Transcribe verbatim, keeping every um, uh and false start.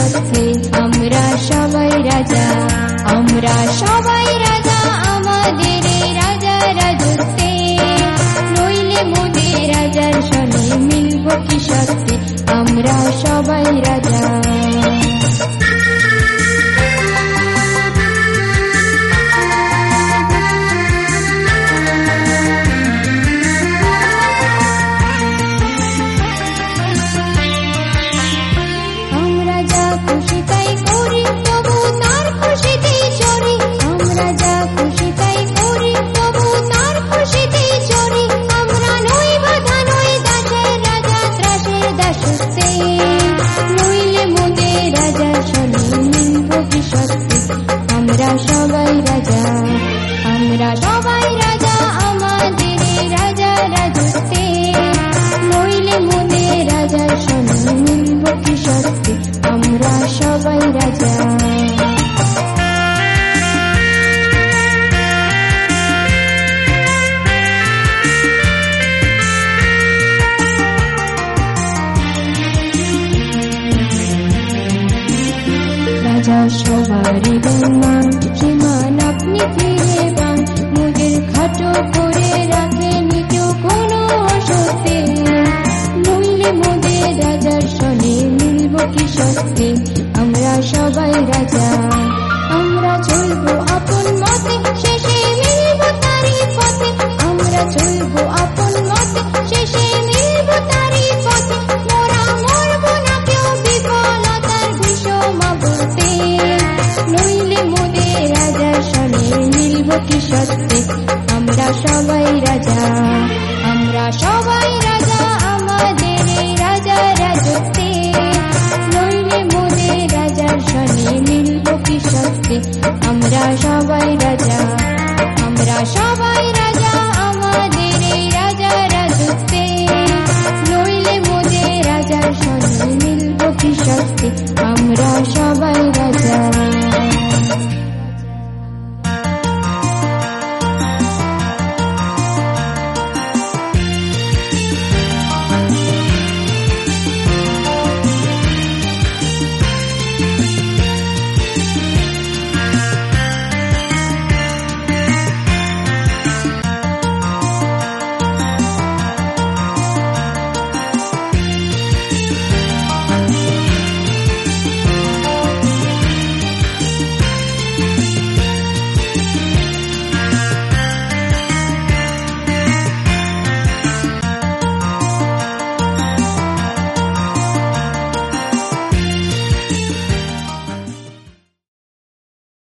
সত্যি আমরা সবাই রাজা, আমরা সবাই রাজা আমাদের এই রাজা রাজত্বে, নইলে মোদের রাজার সনে মিলব কি সত্যি আমরা সবাই রাজা। আমরা সবাই রাজা, আমরা সবাই রাজা আমাদের রাজা রাজত্বে, নইলে মোদের রাজার সনে মিলব কি সত্যি আমরা সবাই রাজা। রাজা সবারই মান সীমান আপনি ফিরে পান, মোদের খাটো করে রাখেন কেউ কোনো অসত্যে, নইলে মোদের রাজার সনে মিলব কি সত্যি আমরা সবাই রাজা।